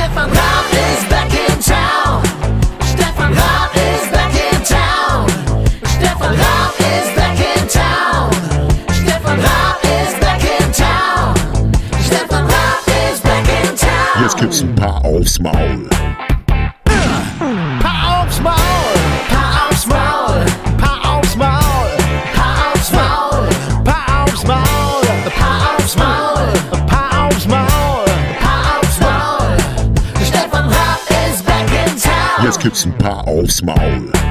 Stefan Raab is back in town. Stefan Raab is back in town. Stefan Raab is back in town. Stefan Raab is back in town. Stefan Raab is back in town. Jetzt gibt's ein paar aufs Maul. Paar aufs Maul. Paar aufs Maul. Paar aufs Maul. Paar aufs Maul. Paar aufs Maul. Paar aufs Maul. Paar aufs Maul. Paar aufs Maul. Stefan Raab is back in town. Jetzt gibt's ein paar aufs Maul.